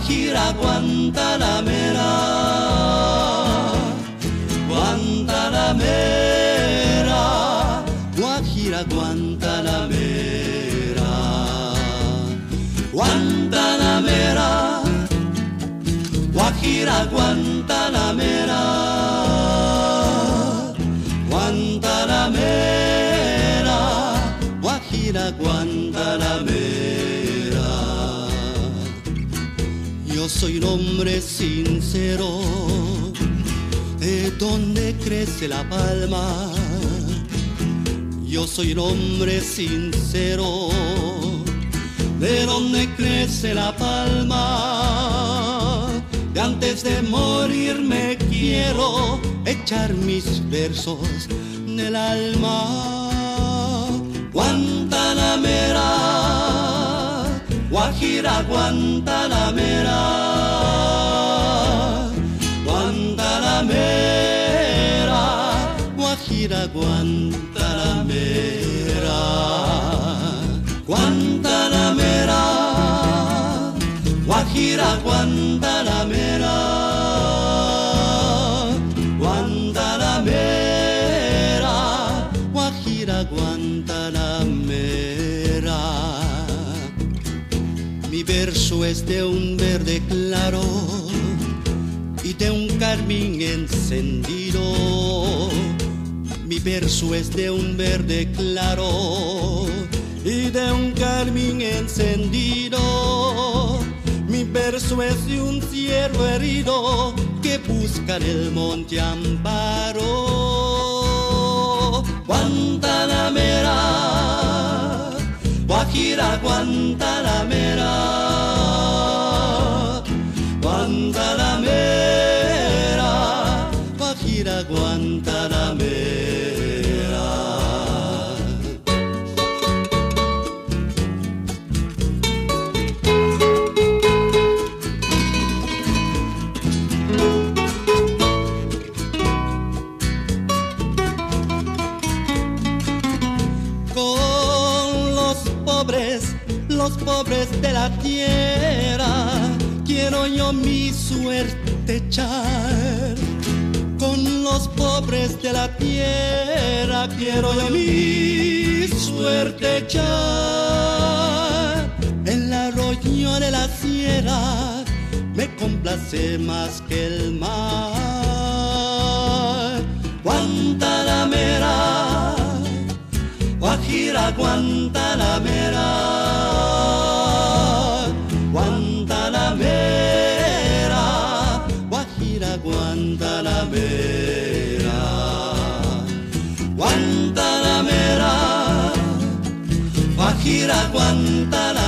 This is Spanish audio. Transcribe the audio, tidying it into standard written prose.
Guajira, Guantanamera, Guantanamera, Guajira, Guantanamera, Guantanamera, Guajira, Guantanamera, Guantanamera, Guajira, Guantanamera. Yo soy un hombre sincero, de donde crece la palma. Yo soy un hombre sincero, de donde crece la palma. De antes de morir me quiero echar mis versos del alma. Guantanamera, Guajira, Guantanamera, Guantanamera, Guajira, Guantanamera, Guantanamera, Guajira, Guantanamera, Guantanamera, Guajira, Guantanamera. Mi verso es de un verde claro y de un carmín encendido. Mi verso es de un verde claro y de un carmín encendido. Mi verso es de un ciervo herido que busca en el monte amparo. Guantanamera, Guajira, Guantanamera, Guantanamera, Guajira, Guantanamera. Los pobres de la tierra, quiero yo mi suerte echar. Con los pobres de la tierra, quiero yo mi suerte echar. El arroyo de la sierra me complace más que el mar. Guantanamera, Guajira, Guantanamera, Guantanamera, Guajira, Guantanamera, Guantanamera, Guajira, Guantanamera.